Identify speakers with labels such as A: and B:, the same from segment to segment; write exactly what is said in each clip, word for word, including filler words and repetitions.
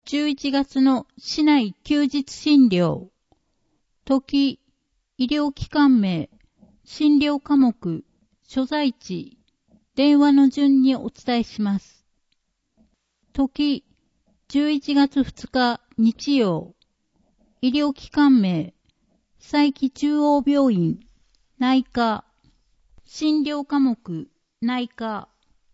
A: じゅういちがつの市内休日診療。時、医療機関名、診療科目、所在地、電話の順にお伝えします。時、じゅういちがつふつか日曜。医療機関名、佐伯中央病院、内科、診療科目、内科。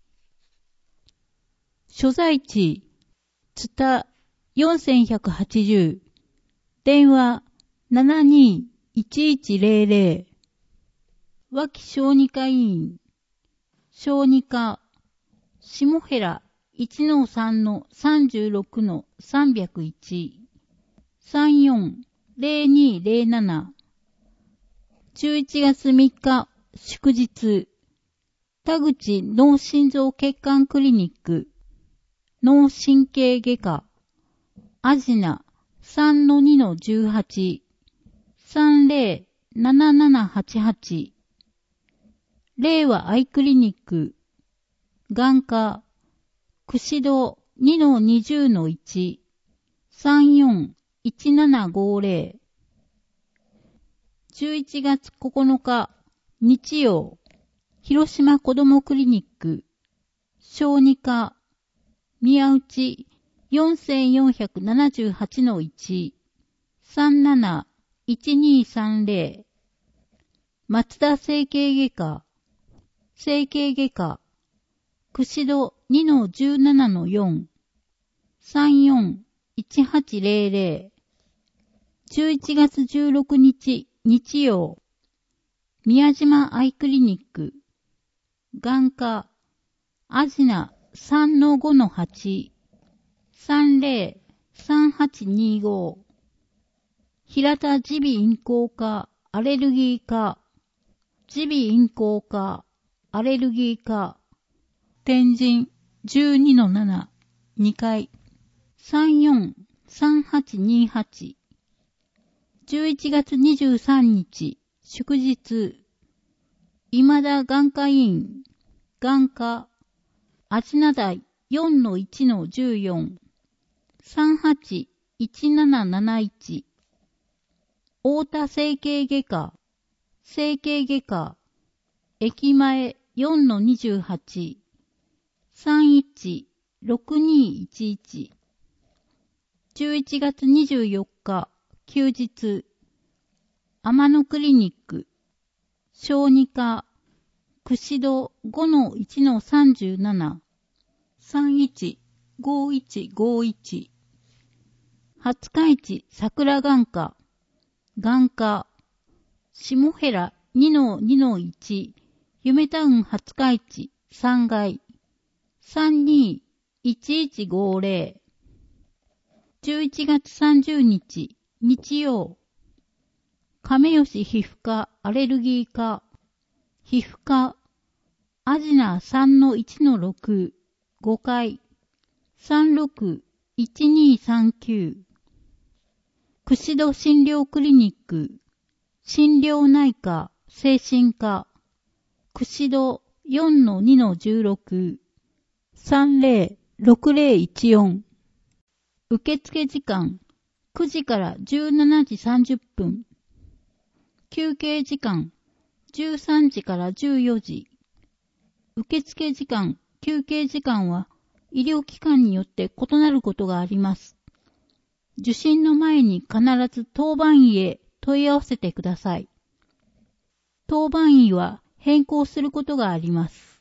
A: 所在地、津田よんせんひゃくはちじゅう、電話ななにーいちいちゼロゼロ、脇小児科医院、小児科、下平 いちのさんのさんじゅうろくのさんびゃくいち、さんよんゼロにゼロなな、じゅういちがつみっか祝日、田口脳心臓血管クリニック、脳神経外科、アジナ さんのにのじゅうはち、さんゼロななななはちはち、令和アイクリニック、眼科、串戸 にのにじゅうのいち、さんよんいちななごゼロ、じゅういちがつここのか日曜、広島子どもクリニック、小児科、宮内 よんせんよんひゃくななじゅうはちのいち、さんなないちにさんゼロ、松田整形外科、整形外科、串戸 にのじゅうななのよん、さんよんいちはちゼロゼロ、じゅういちがつじゅうろくにち日曜、宮島アイクリニック、眼科、アジナ さんのごのはち、さんゼロさんはちにご、平田耳鼻咽喉科アレルギー科、耳鼻咽喉科アレルギー科、天神 じゅうにのなな、にかい、さんよんさんはちにはち、じゅういちがつにじゅうさんにち祝日、今田眼科医院、眼科、足名台 よんのいちのじゅうよん、さんはちいちなななないち、太田整形外科、整形外科、駅前 よんのにじゅうはち、さんいちろくにいちいち、じゅういちがつにじゅうよっか休日、天野クリニック、小児科、串戸 ごのいちのさんじゅうなな、さんいちごいちごいち、廿日市桜眼科、眼科、下平 にのにのいち、夢タウン廿日市さんがい、さんにいちいちごゼロ、じゅういちがつさんじゅうにち日曜、亀吉皮膚科アレルギー科、皮膚科、アジナ さんのいちのろく、ごかい、さんろくいちにさんきゅう、串戸診療クリニック、診療内科、精神科、串戸 よんのにのじゅうろく、さんゼロろくゼロいちよん、受付時間くじからじゅうしちじさんじゅっぷん、休憩時間じゅうさんじからじゅうよじ、受付時間、休憩時間は医療機関によって異なることがあります。受診の前に必ず当番医へ問い合わせてください。当番医は変更することがあります。